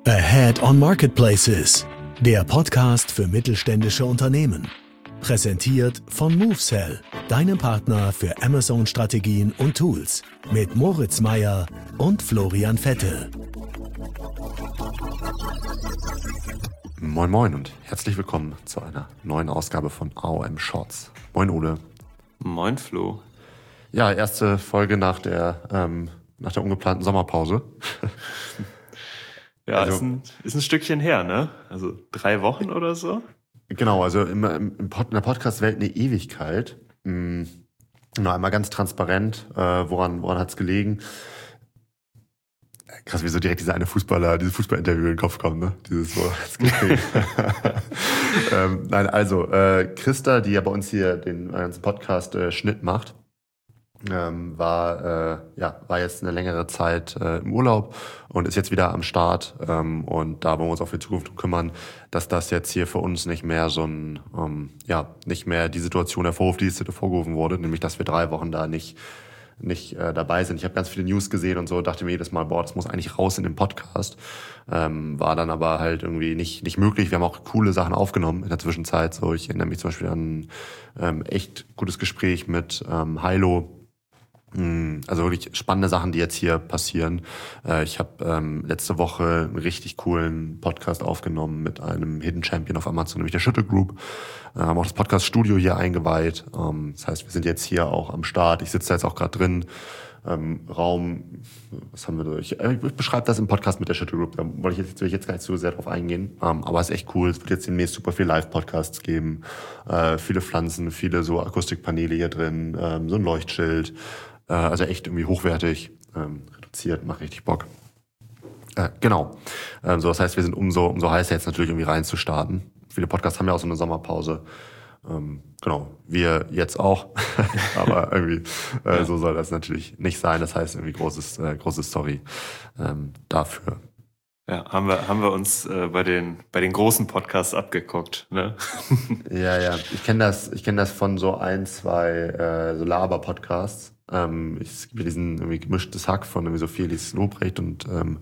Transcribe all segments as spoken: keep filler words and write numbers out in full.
Ahead on Marketplaces, der Podcast für mittelständische Unternehmen. Präsentiert von MoveSell, deinem Partner für Amazon-Strategien und Tools. Mit Moritz Meyer und Florian Vettel. Moin Moin und herzlich willkommen zu einer neuen Ausgabe von A O M Shorts. Moin Ole. Moin Flo. Ja, erste Folge nach der, ähm, nach der ungeplanten Sommerpause. Ja, also, ist, ein, ist ein Stückchen her, ne? Also drei Wochen oder so? Genau, also im, im Pod, in der Podcast-Welt eine Ewigkeit. Hm, noch einmal ganz transparent, äh, woran, woran hat es gelegen? Krass, wie so direkt dieser eine Fußballer, dieses Fußballinterview in den Kopf kommt, ne? Dieses so, ähm, Nein, also, äh, Christa, die ja bei uns hier den ganzen Podcast äh, Schnitt macht, ähm, war, äh, ja, war jetzt eine längere Zeit äh, im Urlaub und ist jetzt wieder am Start. Ähm, und da wollen wir uns auch für die Zukunft kümmern, dass das jetzt hier für uns nicht mehr so ein, ähm, ja, nicht mehr die Situation hervorruft, die es hervorgerufen wurde, nämlich, dass wir drei Wochen da nicht nicht äh, dabei sind. Ich habe ganz viele News gesehen und so, dachte mir jedes Mal, boah, das muss eigentlich raus in den Podcast. Ähm, war dann aber halt irgendwie nicht nicht möglich. Wir haben auch coole Sachen aufgenommen in der Zwischenzeit. So, ich erinnere mich zum Beispiel an ein ähm, echt gutes Gespräch mit ähm, Hilo. Also wirklich spannende Sachen, die jetzt hier passieren. Ich habe ähm, letzte Woche einen richtig coolen Podcast aufgenommen mit einem Hidden Champion auf Amazon, nämlich der Schütte Group. Wir haben auch das Podcast-Studio hier eingeweiht. Ähm, das heißt, wir sind jetzt hier auch am Start. Ich sitze da jetzt auch gerade drin. Ähm, Raum, was haben wir da? Ich, ich beschreibe das im Podcast mit der Schütte Group. Da wollte ich jetzt, will ich jetzt gar nicht so sehr drauf eingehen. Ähm, aber es ist echt cool. Es wird jetzt demnächst super viel Live-Podcasts geben. Äh, viele Pflanzen, viele so Akustikpaneele hier drin, ähm, so ein Leuchtschild. Also echt irgendwie hochwertig, ähm, reduziert, macht richtig Bock. Äh, genau. Ähm, so, das heißt, wir sind umso, umso heißer jetzt natürlich irgendwie reinzustarten. Viele Podcasts haben ja auch so eine Sommerpause. Ähm, genau. Wir jetzt auch. Aber irgendwie, äh, ja. So soll das natürlich nicht sein. Das heißt, irgendwie großes, äh, großes Sorry, ähm, dafür. Ja, haben wir, haben wir uns äh, bei den, bei den großen Podcasts abgeguckt, ne? Ja, ja. Ich kenne das, ich kenne das von so ein, zwei, äh, so Laber-Podcasts. Ähm, ich gibt diesen irgendwie gemischtes Hack von irgendwie so Felix Lobrecht und ähm,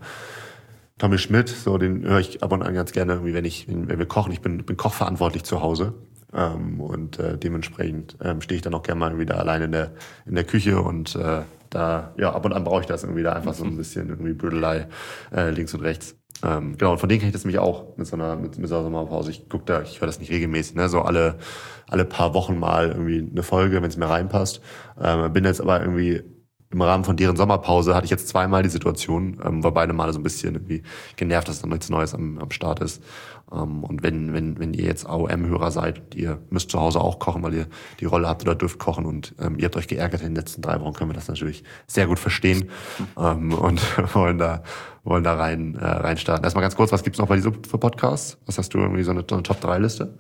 Tommy Schmidt, so den höre ich ab und an ganz gerne irgendwie, wenn ich, wenn wir kochen. Ich bin, bin kochverantwortlich zu Hause ähm, und äh, dementsprechend ähm, stehe ich dann auch gerne mal wieder allein in der in der Küche und äh, da ja ab und an brauche ich das irgendwie da einfach so ein bisschen irgendwie Brüdelei äh, links und rechts. Ähm, genau, und von denen kenne ich das nämlich auch mit so einer, mit, mit so einer Sommerpause. Ich gucke da, ich höre das nicht regelmäßig, ne, so alle, alle paar Wochen mal irgendwie eine Folge, wenn es mir reinpasst. Ähm, bin jetzt aber irgendwie im Rahmen von deren Sommerpause hatte ich jetzt zweimal die Situation, ähm, war beide Male so ein bisschen irgendwie genervt, dass da nichts Neues am, am Start ist. Ähm, und wenn, wenn, wenn ihr jetzt A O M-Hörer seid und ihr müsst zu Hause auch kochen, weil ihr die Rolle habt oder dürft kochen und ähm, ihr habt euch geärgert in den letzten drei Wochen, können wir das natürlich sehr gut verstehen ähm, und wollen da wollen da rein äh, reinstarten. Erstmal ganz kurz, was gibt's noch bei dir so für Podcasts? Was hast du irgendwie so eine, so eine Top drei Liste?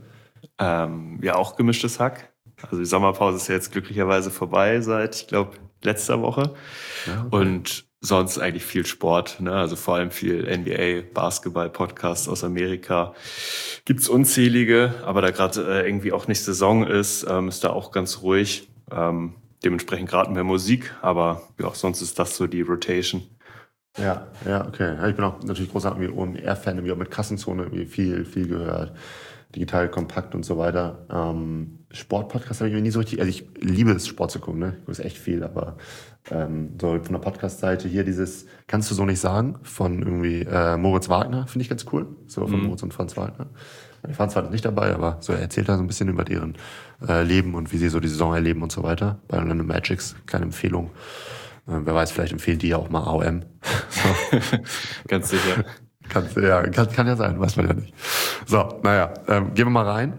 Ähm, ja, auch gemischtes Hack. Also die Sommerpause ist ja jetzt glücklicherweise vorbei seit, ich glaube, letzter Woche. Ja, okay. Und sonst eigentlich viel Sport, ne? Also vor allem viel N B A, Basketball-Podcasts aus Amerika. Gibt's unzählige, aber da gerade äh, irgendwie auch nicht Saison ist, ähm, ist da auch ganz ruhig. Ähm, dementsprechend gerade mehr Musik, aber ja, sonst ist das so die Rotation. Ja, ja, okay. Ja, ich bin auch natürlich großer O M R-Fan, irgendwie auch mit Kassenzone irgendwie viel, viel gehört. Digital kompakt und so weiter. Ähm, Sportpodcast habe ich mir nie so richtig, also ich liebe es, Sport zu gucken, ne? Ich gucke es echt viel, aber ähm, so von der Podcast-Seite hier dieses Kannst du so nicht sagen von irgendwie äh, Moritz Wagner, finde ich ganz cool. So von mhm. Moritz und Franz Wagner. Franz war nicht dabei, aber so er erzählt da so ein bisschen über deren äh, Leben und wie sie so die Saison erleben und so weiter. Bei Orlando Magics, keine Empfehlung. Äh, wer weiß, vielleicht empfehlen die ja auch mal A O M. So. Ganz sicher. Kannst, ja, kann, kann ja sein, weiß man ja nicht. So, naja, ähm, gehen wir mal rein.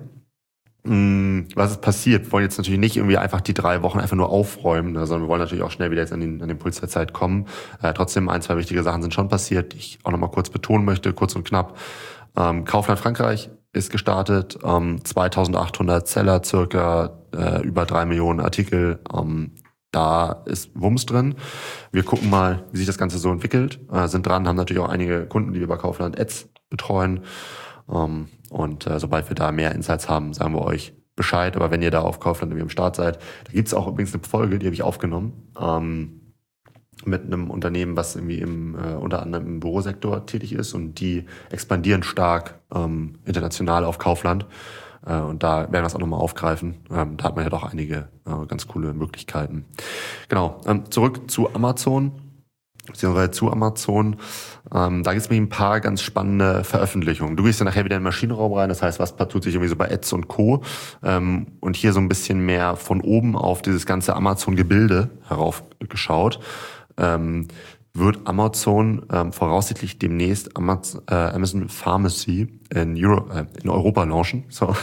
Hm, was ist passiert? Wir wollen jetzt natürlich nicht irgendwie einfach die drei Wochen einfach nur aufräumen, ne, sondern wir wollen natürlich auch schnell wieder jetzt an den, an den Puls der Zeit kommen. Äh, trotzdem, ein, zwei wichtige Sachen sind schon passiert, die ich auch nochmal kurz betonen möchte, kurz und knapp. Ähm, Kaufland Frankreich ist gestartet, ähm, zweitausendachthundert Seller, circa äh, über drei Millionen Artikel. Ähm, Da ist Wumms drin. Wir gucken mal, wie sich das Ganze so entwickelt. Äh, sind dran, haben natürlich auch einige Kunden, die wir bei Kaufland Ads betreuen. Ähm, und äh, sobald wir da mehr Insights haben, sagen wir euch Bescheid. Aber wenn ihr da auf Kaufland irgendwie am Start seid, da gibt's auch übrigens eine Folge, die habe ich aufgenommen. Ähm, mit einem Unternehmen, was irgendwie im, äh, unter anderem im Bürosektor tätig ist, und die expandieren stark ähm, international auf Kaufland. Äh, und da werden wir das auch nochmal aufgreifen. Ähm, da hat man ja doch einige äh, ganz coole Möglichkeiten. Genau, ähm, zurück zu Amazon, beziehungsweise zu Amazon. Ähm, da gibt es mir ein paar ganz spannende Veröffentlichungen. Du gehst ja nachher wieder in den Maschinenraum rein, das heißt, was tut sich irgendwie so bei Ads und Co. Ähm, und hier so ein bisschen mehr von oben auf dieses ganze Amazon-Gebilde heraufgeschaut. Ähm, wird Amazon ähm, voraussichtlich demnächst Amazon, äh, Amazon Pharmacy in, Euro, äh, in Europa launchen. So.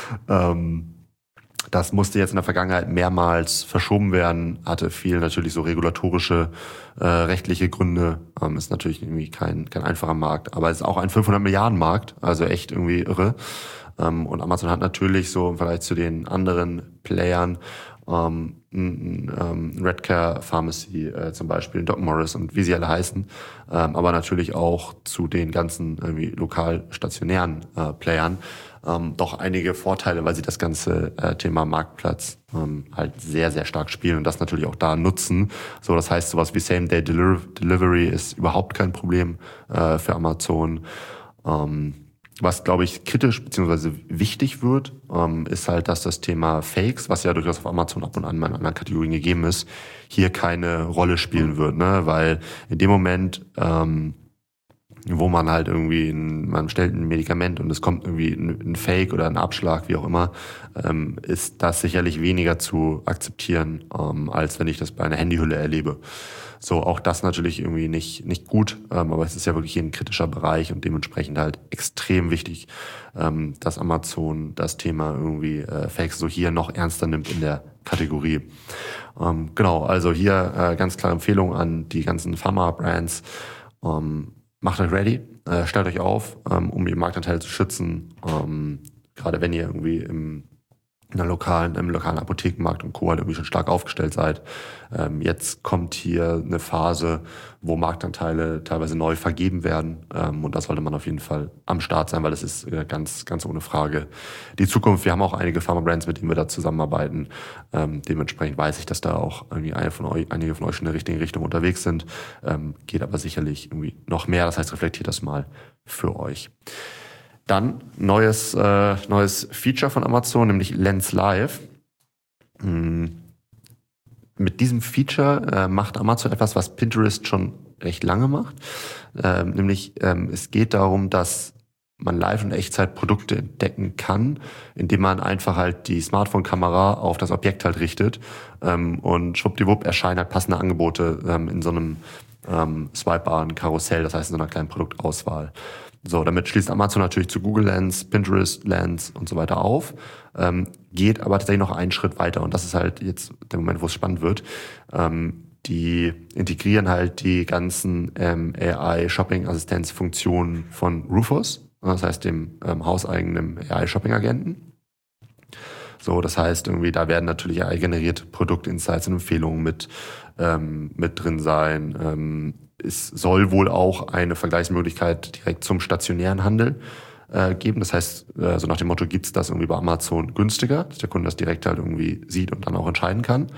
ähm, Das musste jetzt in der Vergangenheit mehrmals verschoben werden, hatte viel natürlich so regulatorische, äh, rechtliche Gründe. Ähm, ist natürlich irgendwie kein, kein einfacher Markt, aber es ist auch ein fünfhundert Milliarden Markt, also echt irgendwie irre. Ähm, und Amazon hat natürlich so im Vergleich zu den anderen Playern ähm, ein, ein Redcare Pharmacy äh, zum Beispiel, Doc Morris und wie sie alle heißen, ähm, aber natürlich auch zu den ganzen irgendwie lokal stationären äh, Playern ähm, doch einige Vorteile, weil sie das ganze äh, Thema Marktplatz ähm, halt sehr, sehr stark spielen und das natürlich auch da nutzen. So, das heißt, sowas wie Same-Day Delivery ist überhaupt kein Problem äh, für Amazon. Ähm, Was, glaube ich, kritisch bzw. wichtig wird, ähm, ist halt, dass das Thema Fakes, was ja durchaus auf Amazon ab und an in anderen Kategorien gegeben ist, hier keine Rolle spielen wird, ne? Weil in dem Moment, ähm, wo man halt irgendwie, ein, man stellt ein Medikament und es kommt irgendwie ein, ein Fake oder ein Abschlag, wie auch immer, ähm, ist das sicherlich weniger zu akzeptieren, ähm, als wenn ich das bei einer Handyhülle erlebe. So, auch das natürlich irgendwie nicht nicht gut, ähm, aber es ist ja wirklich hier ein kritischer Bereich und dementsprechend halt extrem wichtig, ähm, dass Amazon das Thema irgendwie äh, Fakes so hier noch ernster nimmt in der Kategorie. Ähm, genau, also hier äh, ganz klare Empfehlung an die ganzen Pharma-Brands. Ähm, macht euch ready, äh, stellt euch auf, ähm, um den Marktanteil zu schützen, ähm, gerade wenn ihr irgendwie im in einer lokalen, im lokalen Apothekenmarkt und Co. halt irgendwie schon stark aufgestellt seid. Ähm, jetzt kommt hier eine Phase, wo Marktanteile teilweise neu vergeben werden. Ähm, und da sollte man auf jeden Fall am Start sein, weil das ist äh, ganz, ganz ohne Frage die Zukunft. Wir haben auch einige Pharma-Brands, mit denen wir da zusammenarbeiten. Ähm, dementsprechend weiß ich, dass da auch irgendwie eine von euch, einige von euch schon in der richtigen Richtung unterwegs sind. Ähm, geht aber sicherlich irgendwie noch mehr. Das heißt, reflektiert das mal für euch. Dann neues äh, neues Feature von Amazon, nämlich Lens Live. Hm. Mit diesem Feature äh, macht Amazon etwas, was Pinterest schon recht lange macht. Ähm, nämlich ähm, es geht darum, dass man live in Echtzeit Produkte entdecken kann, indem man einfach halt die Smartphone-Kamera auf das Objekt halt richtet ähm, und schwuppdiwupp erscheinen halt passende Angebote ähm, in so einem ähm, swipebaren Karussell, das heißt in so einer kleinen Produktauswahl. So, damit schließt Amazon natürlich zu Google Lens, Pinterest Lens und so weiter auf, ähm, geht aber tatsächlich noch einen Schritt weiter und das ist halt jetzt der Moment, wo es spannend wird. Ähm, die integrieren halt die ganzen ähm, A I-Shopping-Assistenzfunktionen von Rufus, das heißt dem ähm, hauseigenen A I-Shopping-Agenten. So, das heißt irgendwie, da werden natürlich A I-generierte Produktinsights und Empfehlungen mit ähm, mit drin sein. Ähm, es soll wohl auch eine Vergleichsmöglichkeit direkt zum stationären Handel äh, geben. Das heißt, äh, so nach dem Motto, gibt's das irgendwie bei Amazon günstiger, dass der Kunde das direkt halt irgendwie sieht und dann auch entscheiden kann.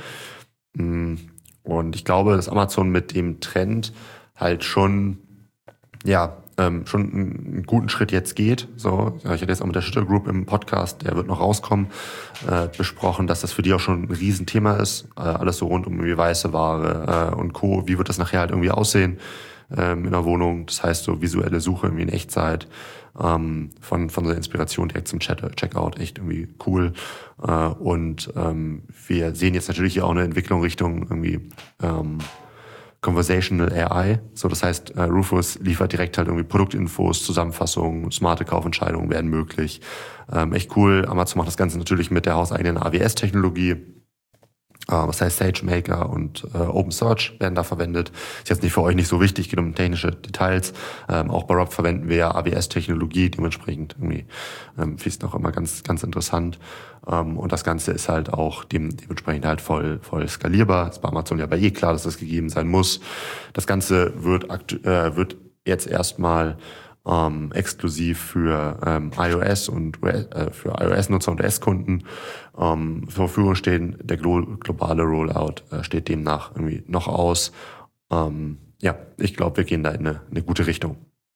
Und ich glaube, dass Amazon mit dem Trend halt schon, ja, ähm, schon einen guten Schritt jetzt geht. So, ich hatte jetzt auch mit der Schütter Group im Podcast, der wird noch rauskommen, äh, besprochen, dass das für die auch schon ein Riesenthema ist. Äh, alles so rund um irgendwie weiße Ware äh, und Co. Wie wird das nachher halt irgendwie aussehen ähm, in der Wohnung? Das heißt so visuelle Suche irgendwie in Echtzeit, ähm, von von der Inspiration direkt zum Chat Checkout, echt irgendwie cool. Äh, und ähm, wir sehen jetzt natürlich hier auch eine Entwicklung Richtung irgendwie ähm, Conversational A I, so das heißt, äh, Rufus liefert direkt halt irgendwie Produktinfos, Zusammenfassungen, smarte Kaufentscheidungen werden möglich. Ähm, echt cool. Amazon macht das Ganze natürlich mit der hauseigenen A W S-Technologie. Äh, das heißt, SageMaker und äh, OpenSearch werden da verwendet. Ist jetzt nicht für euch nicht so wichtig, geht um technische Details. Ähm, auch bei Rob verwenden wir ja A W S-Technologie, dementsprechend irgendwie ähm, ist noch immer ganz ganz interessant. Ähm, und das Ganze ist halt auch dem, dementsprechend halt voll voll skalierbar. Ist bei Amazon ja bei eh klar, dass das gegeben sein muss. Das Ganze wird aktu- äh, wird jetzt erstmal ähm, exklusiv für ähm, iOS und äh, für iOS-Nutzer und O S-Kunden ähm, zur Verfügung stehen. Der glo- globale Rollout äh, steht demnach irgendwie noch aus. ähm, ja, ich glaube, wir gehen da in eine, eine gute Richtung.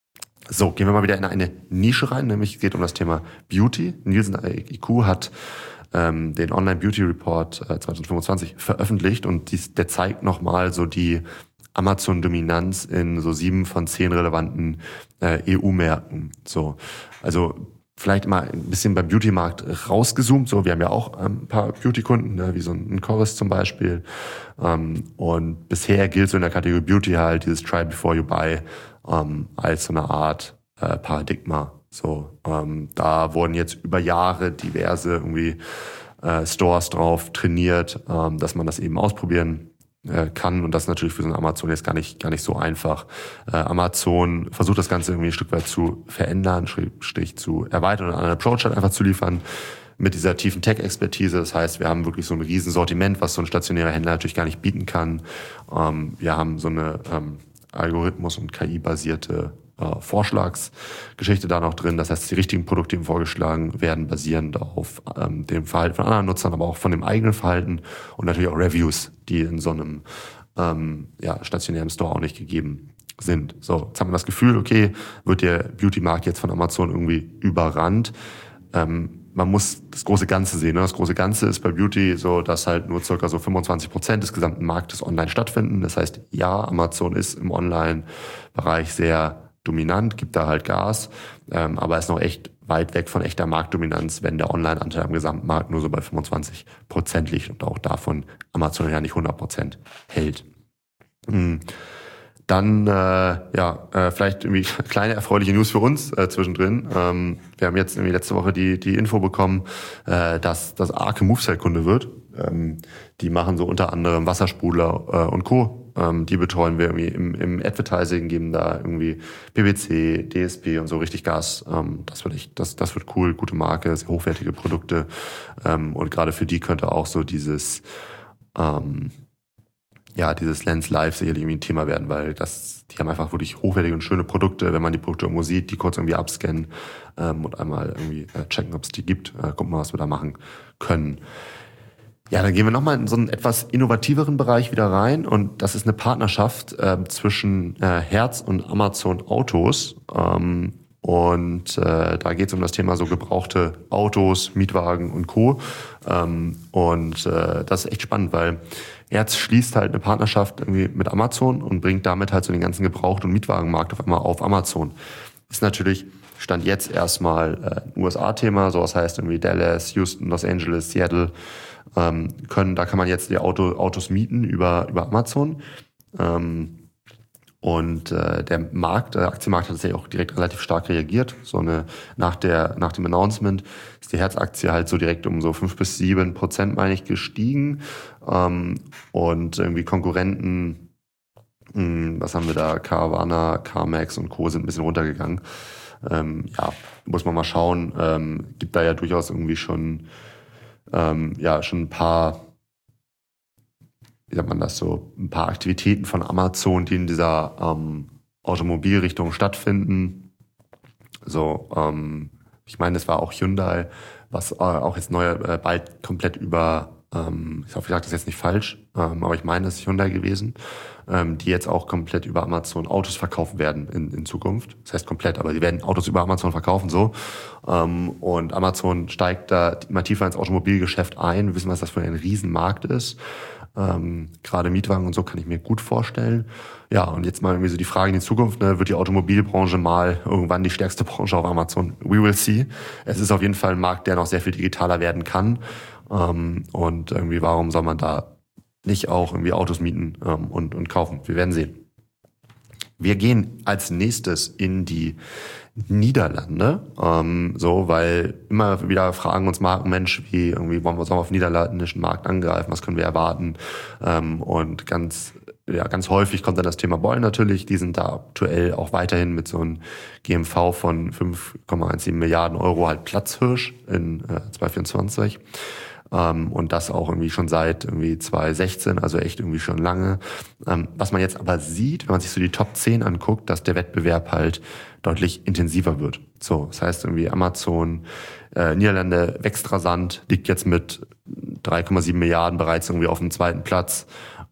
So, gehen wir mal wieder in eine Nische rein, nämlich es geht um das Thema Beauty. Nielsen I Q hat ähm, den Online-Beauty-Report äh, zwanzig fünfundzwanzig veröffentlicht und dies, der zeigt nochmal so die Amazon-Dominanz in so sieben von zehn relevanten äh, E U-Märkten. So, also vielleicht mal ein bisschen beim Beauty-Markt rausgezoomt. So, wir haben ja auch ähm, ein paar Beauty-Kunden, ne, wie so ein Chorus zum Beispiel. Ähm, und bisher gilt so in der Kategorie Beauty halt dieses Try Before You Buy ähm, als so eine Art äh, Paradigma. So, ähm, da wurden jetzt über Jahre diverse irgendwie äh, Stores drauf trainiert, ähm, dass man das eben ausprobieren äh, kann. Und das ist natürlich für so ein Amazon jetzt gar nicht gar nicht so einfach. Äh, Amazon versucht das Ganze irgendwie ein Stück weit zu verändern, Stich zu erweitern und einen Approach halt einfach zu liefern mit dieser tiefen Tech-Expertise. Das heißt, wir haben wirklich so ein riesen Sortiment, was so ein stationärer Händler natürlich gar nicht bieten kann. Ähm, wir haben so eine ähm, Algorithmus- und K I-basierte äh, Vorschlagsgeschichte da noch drin. Das heißt, die richtigen Produkte, die vorgeschlagen werden, basierend auf ähm, dem Verhalten von anderen Nutzern, aber auch von dem eigenen Verhalten und natürlich auch Reviews, die in so einem ähm, ja, stationären Store auch nicht gegeben sind. So, jetzt haben wir das Gefühl, okay, wird der Beauty-Markt jetzt von Amazon irgendwie überrannt. Ähm, man muss das große Ganze sehen. Ne? Das große Ganze ist bei Beauty so, dass halt nur circa so fünfundzwanzig Prozent des gesamten Marktes online stattfinden. Das heißt, ja, Amazon ist im Online-Bereich sehr dominant, gibt da halt Gas, ähm, aber ist noch echt weit weg von echter Marktdominanz, wenn der Online-Anteil am Gesamtmarkt nur so bei fünfundzwanzig Prozent liegt und auch davon Amazon ja nicht hundert Prozent hält. Mhm. Dann, äh, ja, äh, vielleicht irgendwie kleine erfreuliche News für uns äh, zwischendrin. Ähm, wir haben jetzt irgendwie letzte Woche die die Info bekommen, äh, dass das Arke MoveSell Kunde wird. Ähm, die machen so unter anderem Wassersprudler äh, und Co. Ähm, die betreuen wir irgendwie im, im Advertising, geben da irgendwie P P C, D S P und so richtig Gas. Ähm, das wird echt, das das wird cool, gute Marke, sehr hochwertige Produkte. Ähm, und gerade für die könnte auch so dieses ähm, ja, dieses Lens Live sicherlich irgendwie ein Thema werden, weil das, die haben einfach wirklich hochwertige und schöne Produkte. Wenn man die Produkte irgendwo sieht, die kurz irgendwie abscannen ähm, und einmal irgendwie äh, checken, ob es die gibt, äh, gucken wir, was wir da machen können. Ja, dann gehen wir nochmal in so einen etwas innovativeren Bereich wieder rein und das ist eine Partnerschaft äh, zwischen äh, Hertz und Amazon Autos. Ähm, Und äh, da geht es um das Thema so gebrauchte Autos, Mietwagen und Co. Ähm, und äh, das ist echt spannend, weil Hertz schließt halt eine Partnerschaft irgendwie mit Amazon und bringt damit halt so den ganzen Gebraucht- und Mietwagenmarkt auf einmal auf Amazon. Ist natürlich Stand jetzt erstmal äh, ein U S A-Thema, so was heißt irgendwie Dallas, Houston, Los Angeles, Seattle ähm, können, da kann man jetzt die Auto, Autos mieten über über Amazon. Ähm, Und äh, der Markt, der Aktienmarkt hat tatsächlich auch direkt relativ stark reagiert. So eine nach der nach dem Announcement ist die Hertz-Aktie halt so direkt um so fünf bis sieben Prozent, meine ich, gestiegen. Ähm, und irgendwie Konkurrenten, mh, was haben wir da? Carvana, CarMax und Co. sind ein bisschen runtergegangen. Ähm, ja, muss man mal schauen. Ähm, gibt da ja durchaus irgendwie schon ähm, ja schon ein paar, wie sagt man das so, ein paar Aktivitäten von Amazon, die in dieser ähm, Automobilrichtung stattfinden. So, ähm, ich meine, es war auch Hyundai, was äh, auch jetzt neu äh, bald komplett über, ähm, ich hoffe, ich sage das jetzt nicht falsch, ähm, aber ich meine, es ist Hyundai gewesen, ähm, die jetzt auch komplett über Amazon Autos verkaufen werden in, in Zukunft. Das heißt komplett, aber die werden Autos über Amazon verkaufen, so. Ähm, und Amazon steigt da immer tiefer ins Automobilgeschäft ein. Wir wissen, was das für ein Riesenmarkt ist. Ähm, gerade Mietwagen und so kann ich mir gut vorstellen. Ja, und jetzt mal irgendwie so die Frage in die Zukunft, ne, wird die Automobilbranche mal irgendwann die stärkste Branche auf Amazon? We will see. Es ist auf jeden Fall ein Markt, der noch sehr viel digitaler werden kann. Ähm, und irgendwie, warum soll man da nicht auch irgendwie Autos mieten ähm, und, und kaufen? Wir werden sehen. Wir gehen als nächstes in die Niederlande, ähm, so, weil immer wieder fragen uns Marken, Mensch, wie irgendwie wollen wir so auf den niederländischen Markt angreifen, was können wir erwarten? Ähm, und ganz, ja, ganz häufig kommt dann das Thema Boll natürlich. Die sind da aktuell auch weiterhin mit so einem G M V von fünf Komma siebzehn Milliarden Euro halt Platzhirsch in äh, zwanzig vierundzwanzig. Ähm, und das auch irgendwie schon seit irgendwie zwanzig sechzehn, also echt irgendwie schon lange. Ähm, was man jetzt aber sieht, wenn man sich so die Top zehn anguckt, dass der Wettbewerb halt deutlich intensiver wird. So, das heißt irgendwie Amazon, äh, Niederlande wächst rasant, liegt jetzt mit drei Komma sieben Milliarden bereits irgendwie auf dem zweiten Platz.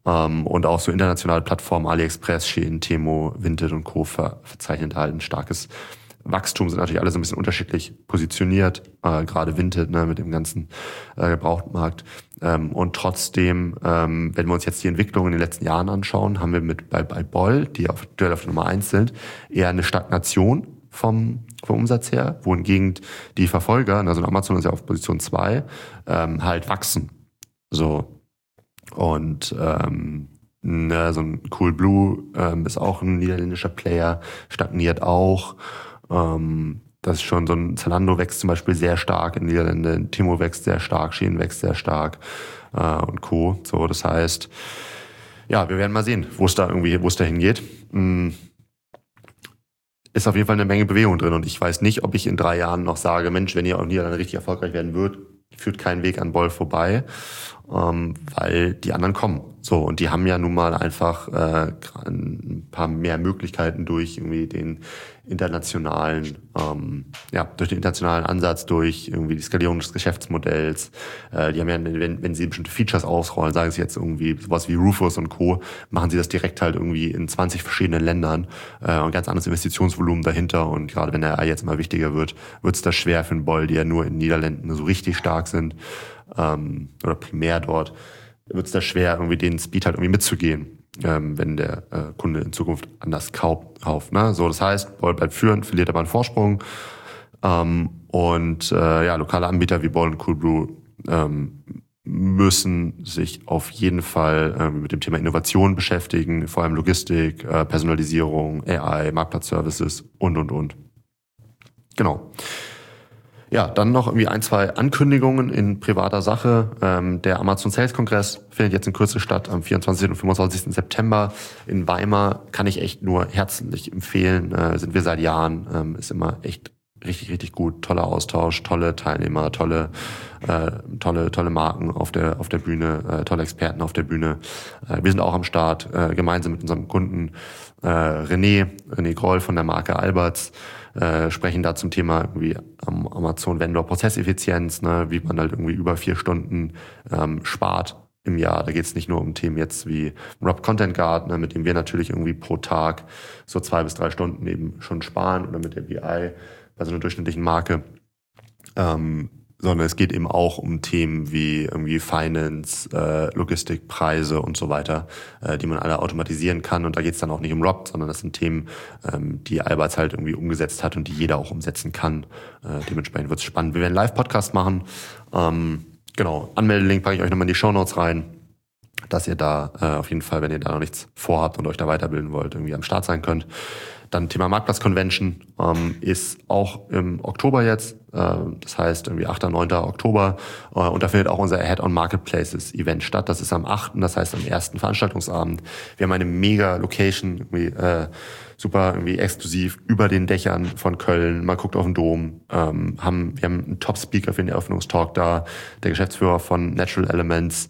Ähm, und auch so internationale Plattformen, AliExpress, Shein, Temu, Vinted und Co. Ver verzeichnen halt ein starkes Wachstum, sind natürlich alle so ein bisschen unterschiedlich positioniert, äh, gerade Vinted, ne, mit dem ganzen äh, Gebrauchtmarkt. Ähm, und trotzdem, ähm, wenn wir uns jetzt die Entwicklung in den letzten Jahren anschauen, haben wir mit bei, bei Bol, die auf, aktuell auf der Nummer eins sind, eher eine Stagnation vom, vom Umsatz her, wohingegen die Verfolger, also Amazon ist ja auf Position zwei, ähm, halt wachsen. So. Und ähm, ne, so ein Coolblue ähm, ist auch ein niederländischer Player, stagniert auch. Ähm, das ist schon so ein Zalando wächst zum Beispiel sehr stark in den Niederlanden, Temu wächst sehr stark, Shein wächst sehr stark äh, und Co. So, das heißt, ja, wir werden mal sehen, wo es da irgendwie, wo es da hingeht. Mhm. Ist auf jeden Fall eine Menge Bewegung drin und ich weiß nicht, ob ich in drei Jahren noch sage, Mensch, wenn ihr auch in Niederlanden richtig erfolgreich werden würdet, führt kein Weg an Bol vorbei, ähm, weil die anderen kommen. So, und die haben ja nun mal einfach äh, ein paar mehr Möglichkeiten durch irgendwie den internationalen, ähm, ja, durch den internationalen Ansatz, durch irgendwie die Skalierung des Geschäftsmodells. Äh, die haben ja, wenn, wenn sie bestimmte Features ausrollen, sagen sie jetzt irgendwie sowas wie Rufus und Co., machen sie das direkt halt irgendwie in zwanzig verschiedenen Ländern äh, und ganz anderes Investitionsvolumen dahinter. Und gerade wenn der A I jetzt immer wichtiger wird, wird es da schwer für einen Bol, die ja nur in den Niederlanden so richtig stark sind, ähm, oder primär dort, wird es da schwer, irgendwie den Speed halt irgendwie mitzugehen, ähm, wenn der äh, Kunde in Zukunft anders kauft. Ne? So, das heißt, Bol bleibt führend, verliert aber einen Vorsprung. Ähm, und äh, ja, lokale Anbieter wie Bol und Coolblue ähm, müssen sich auf jeden Fall ähm, mit dem Thema Innovation beschäftigen, vor allem Logistik, äh, Personalisierung, A I, Marktplatzservices und, und, und. Genau. Ja, dann noch irgendwie ein, zwei Ankündigungen in privater Sache. Ähm, der Amazon Sales Kongress findet jetzt in Kürze statt am vierundzwanzigsten und fünfundzwanzigsten September in Weimar. Kann ich echt nur herzlich empfehlen. Äh, sind wir seit Jahren. Ähm, ist immer echt richtig, richtig gut. Toller Austausch, tolle Teilnehmer, tolle, äh, tolle, tolle Marken auf der, auf der Bühne, äh, tolle Experten auf der Bühne. Äh, wir sind auch am Start, äh, gemeinsam mit unserem Kunden äh, René, René Groll von der Marke Alberts. Äh, sprechen da zum Thema irgendwie am Amazon Vendor Prozesseffizienz, ne, wie man halt irgendwie über vier Stunden ähm, spart im Jahr. Da geht es nicht nur um Themen jetzt wie Rob Content Guard, ne, mit dem wir natürlich irgendwie pro Tag so zwei bis drei Stunden eben schon sparen oder mit der B I bei so einer durchschnittlichen Marke. Ähm, sondern es geht eben auch um Themen wie irgendwie Finance, äh, Logistik, Preise und so weiter, äh, die man alle automatisieren kann. Und da geht es dann auch nicht um Rob, sondern das sind Themen, ähm, die Alberts halt irgendwie umgesetzt hat und die jeder auch umsetzen kann. Äh, dementsprechend wird es spannend. Wir werden einen Live-Podcast machen. Ähm, genau, Anmeldelink packe ich euch nochmal in die Shownotes rein, dass ihr da äh, auf jeden Fall, wenn ihr da noch nichts vorhabt und euch da weiterbilden wollt, irgendwie am Start sein könnt. Dann Thema Marktplatz-Convention ähm, ist auch im Oktober jetzt, äh, das heißt irgendwie achter neunter Oktober. Äh, und da findet auch unser Head-on Marketplaces Event statt. Das ist am achten, das heißt am ersten Veranstaltungsabend. Wir haben eine mega Location, irgendwie, äh, super irgendwie exklusiv über den Dächern von Köln. Man guckt auf den Dom. Ähm, haben, wir haben einen Top-Speaker für den Eröffnungstalk da, der Geschäftsführer von Natural Elements.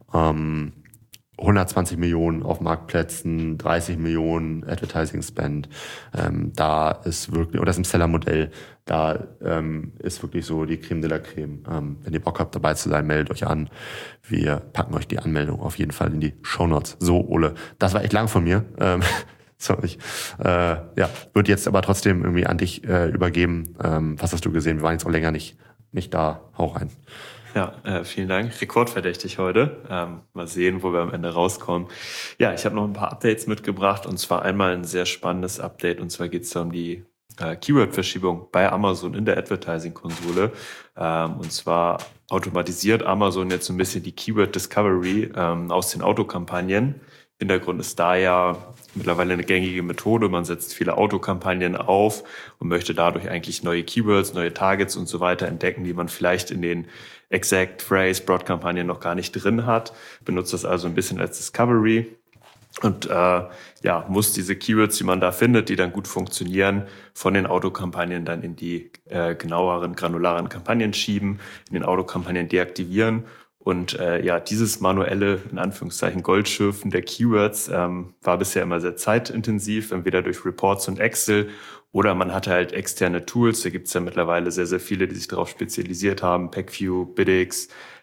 Ähm, hundertzwanzig Millionen auf Marktplätzen, dreißig Millionen Advertising Spend. Ähm, da ist wirklich, oder das ist ein Seller-Modell, da ähm, ist wirklich so die Creme de la Creme. Ähm, wenn ihr Bock habt, dabei zu sein, meldet euch an. Wir packen euch die Anmeldung auf jeden Fall in die Shownotes. So, Ole, das war echt lang von mir. Ähm, sorry. Äh, ja, wird jetzt aber trotzdem irgendwie an dich äh, übergeben. Ähm, was hast du gesehen? Wir waren jetzt auch länger nicht, nicht da. Hau rein. Ja, äh, vielen Dank. Rekordverdächtig heute. Ähm, mal sehen, wo wir am Ende rauskommen. Ja, ich habe noch ein paar Updates mitgebracht und zwar einmal ein sehr spannendes Update und zwar geht es da um die äh, Keyword-Verschiebung bei Amazon in der Advertising-Konsole. Ähm, und zwar automatisiert Amazon jetzt so ein bisschen die Keyword-Discovery ähm, aus den Autokampagnen. Hintergrund ist da ja mittlerweile eine gängige Methode. Man setzt viele Autokampagnen auf und möchte dadurch eigentlich neue Keywords, neue Targets und so weiter entdecken, die man vielleicht in den Exact Phrase Broad-Kampagnen noch gar nicht drin hat. Benutzt das also ein bisschen als Discovery und äh, ja, muss diese Keywords, die man da findet, die dann gut funktionieren, von den Autokampagnen dann in die äh, genaueren, granularen Kampagnen schieben, in den Autokampagnen deaktivieren. Und äh, ja, dieses manuelle, in Anführungszeichen, Goldschürfen der Keywords ähm, war bisher immer sehr zeitintensiv, entweder durch Reports und Excel oder man hatte halt externe Tools. Da gibt's ja mittlerweile sehr, sehr viele, die sich darauf spezialisiert haben. PackView, Biddix,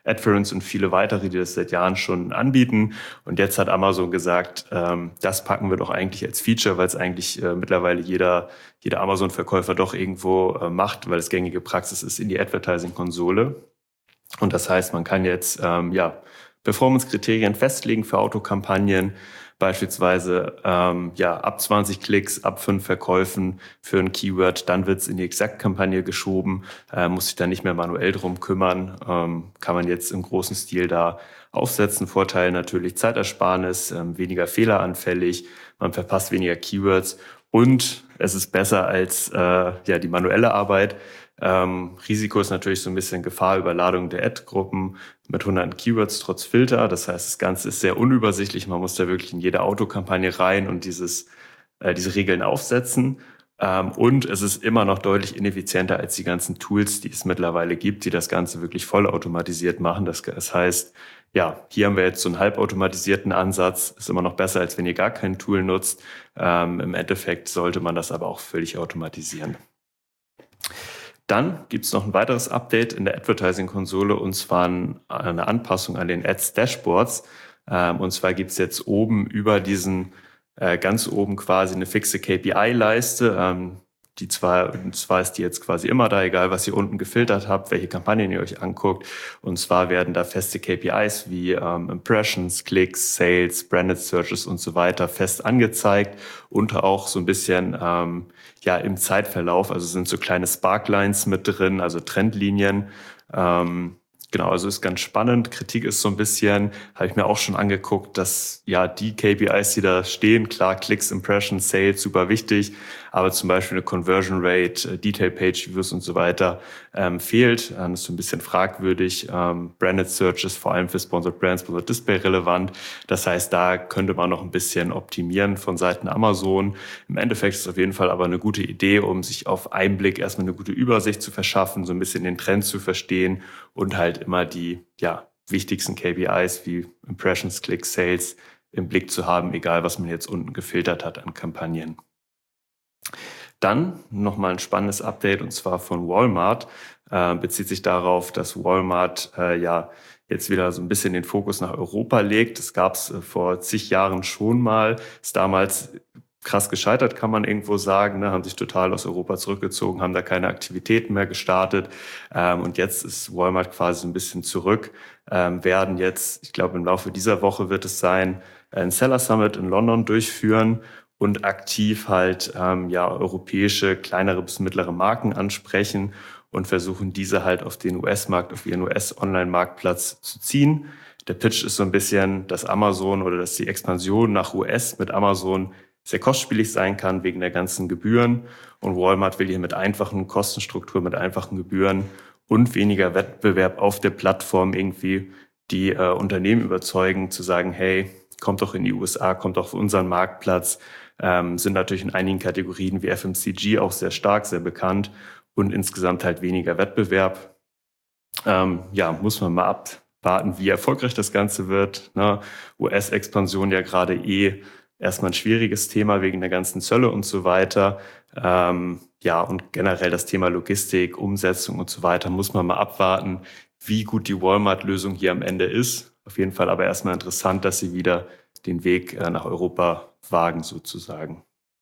Adference und viele weitere, die das seit Jahren schon anbieten. Und jetzt hat Amazon gesagt, ähm, das packen wir doch eigentlich als Feature, weil es eigentlich äh, mittlerweile jeder, jeder Amazon-Verkäufer doch irgendwo äh, macht, weil es gängige Praxis ist in die Advertising-Konsole. Und das heißt, man kann jetzt ähm, ja Performance-Kriterien festlegen für Autokampagnen, beispielsweise ähm, ja ab zwanzig Klicks, ab fünf Verkäufen für ein Keyword, dann wird es in die Exakt-Kampagne geschoben, äh, muss sich dann nicht mehr manuell drum kümmern, ähm, kann man jetzt im großen Stil da aufsetzen. Vorteil natürlich Zeitersparnis, ähm, weniger fehleranfällig, man verpasst weniger Keywords und es ist besser als äh, ja die manuelle Arbeit. Ähm, Risiko ist natürlich so ein bisschen Gefahrüberladung der Ad-Gruppen mit hunderten Keywords trotz Filter. Das heißt, das Ganze ist sehr unübersichtlich. Man muss da wirklich in jede Autokampagne rein und dieses, äh, diese Regeln aufsetzen. Ähm, und es ist immer noch deutlich ineffizienter als die ganzen Tools, die es mittlerweile gibt, die das Ganze wirklich vollautomatisiert machen. Das, das heißt, ja, hier haben wir jetzt so einen halbautomatisierten Ansatz. Ist immer noch besser, als wenn ihr gar kein Tool nutzt. Ähm, im Endeffekt sollte man das aber auch völlig automatisieren. Dann gibt es noch ein weiteres Update in der Advertising-Konsole und zwar eine Anpassung an den Ads-Dashboards. Und zwar gibt es jetzt oben über diesen, ganz oben quasi eine fixe K P I-Leiste. Die zwar, zwar ist die jetzt quasi immer da, egal was ihr unten gefiltert habt, welche Kampagnen ihr euch anguckt. Und zwar werden da feste K P Is wie ähm, Impressions, Klicks, Sales, Branded Searches und so weiter fest angezeigt und auch so ein bisschen ähm, ja im Zeitverlauf. Also sind so kleine Sparklines mit drin, also Trendlinien. Ähm, Genau, also ist ganz spannend. Kritik ist so ein bisschen, habe ich mir auch schon angeguckt, dass ja die K P Is, die da stehen, klar, Klicks, Impressions, Sales, super wichtig, aber zum Beispiel eine Conversion Rate, Detail Page Views und so weiter ähm, fehlt. Das ist so ein bisschen fragwürdig. Ähm, Branded Searches, vor allem für Sponsored Brands, Sponsored Display relevant. Das heißt, da könnte man noch ein bisschen optimieren von Seiten Amazon. Im Endeffekt ist es auf jeden Fall aber eine gute Idee, um sich auf einen Blick erstmal eine gute Übersicht zu verschaffen, so ein bisschen den Trend zu verstehen und halt immer die ja, wichtigsten K P Is wie Impressions, Clicks, Sales im Blick zu haben, egal was man jetzt unten gefiltert hat an Kampagnen. Dann nochmal ein spannendes Update und zwar von Walmart. Äh, bezieht sich darauf, dass Walmart äh, ja jetzt wieder so ein bisschen den Fokus nach Europa legt. Das gab es äh, vor zig Jahren schon mal. Ist damals krass gescheitert, kann man irgendwo sagen, ne, haben sich total aus Europa zurückgezogen, haben da keine Aktivitäten mehr gestartet. Ähm, und jetzt ist Walmart quasi so ein bisschen zurück, ähm, werden jetzt, ich glaube im Laufe dieser Woche wird es sein, ein Seller Summit in London durchführen und aktiv halt ähm, ja europäische, kleinere bis mittlere Marken ansprechen und versuchen, diese halt auf den U S-Markt, auf ihren U S-Online-Marktplatz zu ziehen. Der Pitch ist so ein bisschen, dass Amazon oder dass die Expansion nach U S mit Amazon sehr kostspielig sein kann wegen der ganzen Gebühren. Und Walmart will hier mit einfachen Kostenstrukturen, mit einfachen Gebühren und weniger Wettbewerb auf der Plattform irgendwie die äh, Unternehmen überzeugen, zu sagen, hey, kommt doch in die U S A, kommt doch auf unseren Marktplatz. Ähm, sind natürlich in einigen Kategorien wie F M C G auch sehr stark, sehr bekannt und insgesamt halt weniger Wettbewerb. Ähm, ja, muss man mal abwarten, wie erfolgreich das Ganze wird. Ne? U S-Expansion ja gerade eh erstmal ein schwieriges Thema wegen der ganzen Zölle und so weiter. Ähm, ja, und generell das Thema Logistik, Umsetzung und so weiter muss man mal abwarten, wie gut die Walmart-Lösung hier am Ende ist. Auf jeden Fall aber erstmal interessant, dass sie wieder den Weg äh, nach Europa wagen sozusagen.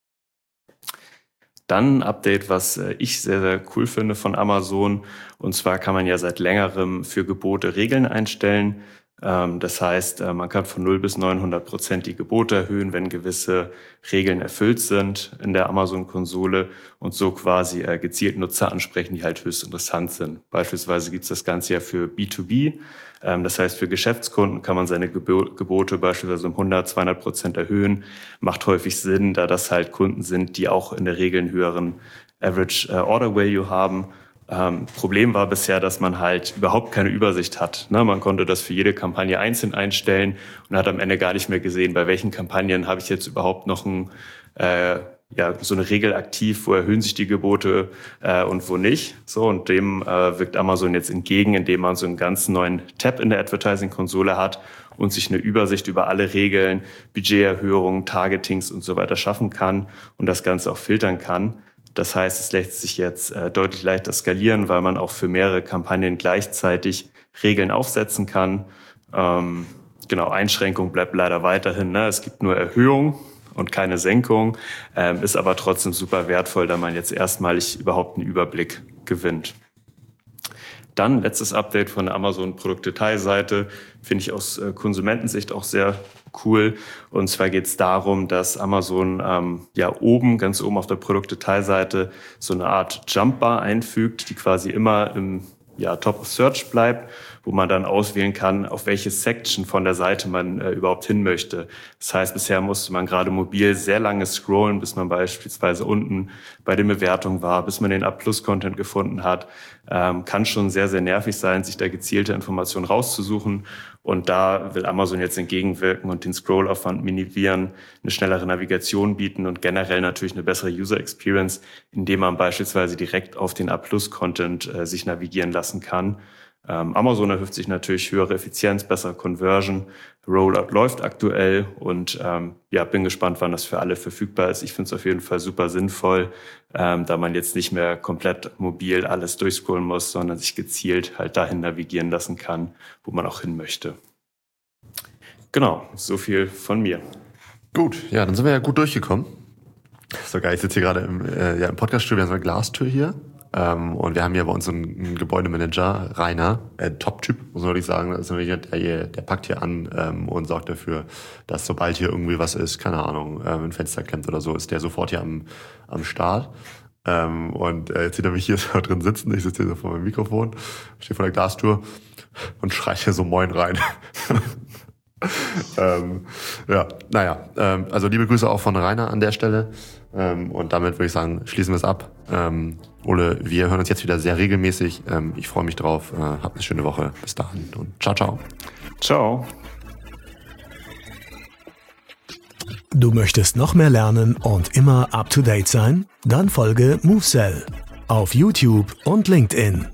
Dann ein Update, was äh, ich sehr, sehr cool finde von Amazon. Und zwar kann man ja seit längerem für Gebote Regeln einstellen. Das heißt, man kann von null bis neunhundert Prozent die Gebote erhöhen, wenn gewisse Regeln erfüllt sind in der Amazon-Konsole und so quasi gezielt Nutzer ansprechen, die halt höchst interessant sind. Beispielsweise gibt es das Ganze ja für B zwei B. Das heißt, für Geschäftskunden kann man seine Gebote beispielsweise um hundert, zweihundert Prozent erhöhen. Macht häufig Sinn, da das halt Kunden sind, die auch in der Regel einen höheren Average Order Value haben. Ähm, Problem war bisher, dass man halt überhaupt keine Übersicht hat. Ne? Man konnte das für jede Kampagne einzeln einstellen und hat am Ende gar nicht mehr gesehen, bei welchen Kampagnen habe ich jetzt überhaupt noch ein, äh, ja, so eine Regel aktiv, wo erhöhen sich die Gebote äh, und wo nicht. So, und dem äh, wirkt Amazon jetzt entgegen, indem man so einen ganz neuen Tab in der Advertising-Konsole hat und sich eine Übersicht über alle Regeln, Budgeterhöhungen, Targetings und so weiter schaffen kann und das Ganze auch filtern kann. Das heißt, es lässt sich jetzt äh, deutlich leichter skalieren, weil man auch für mehrere Kampagnen gleichzeitig Regeln aufsetzen kann. Ähm, genau, Einschränkung bleibt leider weiterhin. Ne? Es gibt nur Erhöhung und keine Senkung, ähm, ist aber trotzdem super wertvoll, da man jetzt erstmalig überhaupt einen Überblick gewinnt. Dann letztes Update von der Amazon-Produktdetailseite, finde ich aus äh, Konsumentensicht auch sehr cool. Und zwar geht es darum, dass Amazon ähm, ja oben, ganz oben auf der Produktdetailseite so eine Art Jumpbar einfügt, die quasi immer im ja, Top of Search bleibt, wo man dann auswählen kann, auf welche Section von der Seite man äh, überhaupt hin möchte. Das heißt, bisher musste man gerade mobil sehr lange scrollen, bis man beispielsweise unten bei den Bewertungen war, bis man den A-Plus-Content gefunden hat. Ähm, kann schon sehr, sehr nervig sein, sich da gezielte Informationen rauszusuchen. Und da will Amazon jetzt entgegenwirken und den Scrollaufwand minimieren, eine schnellere Navigation bieten und generell natürlich eine bessere User Experience, indem man beispielsweise direkt auf den A-Plus-Content äh, sich navigieren lassen kann. Ähm, Amazon erhofft sich natürlich höhere Effizienz, bessere Conversion. Rollout läuft aktuell und ähm, ja, bin gespannt, wann das für alle verfügbar ist. Ich finde es auf jeden Fall super sinnvoll, ähm, da man jetzt nicht mehr komplett mobil alles durchscrollen muss, sondern sich gezielt halt dahin navigieren lassen kann, wo man auch hin möchte. Genau, so viel von mir. Gut, ja, dann sind wir ja gut durchgekommen. Sogar ich sitze hier gerade im, äh, ja, im Podcast-Studio, wir haben so eine Glastür hier. Ähm, und wir haben hier bei uns einen, einen Gebäudemanager, Rainer, äh, Top-Typ, muss man wirklich sagen. Das ist nämlich der, der, der packt hier an ähm, und sorgt dafür, dass sobald hier irgendwie was ist, keine Ahnung, ähm, ein Fenster klemmt oder so, ist der sofort hier am, am Start. Ähm, und äh, jetzt sieht er mich hier so drin sitzen, ich sitze hier so vor meinem Mikrofon, stehe vor der Glastür und schreit hier so Moin rein. ähm, ja, naja, ähm, also liebe Grüße auch von Rainer an der Stelle. Ähm, und damit würde ich sagen, schließen wir es ab. Ähm, Ole, wir hören uns jetzt wieder sehr regelmäßig. Ähm, ich freue mich drauf. Äh, habt eine schöne Woche. Bis dahin und ciao, ciao. Ciao. Du möchtest noch mehr lernen und immer up to date sein? Dann folge MoveSell auf YouTube und LinkedIn.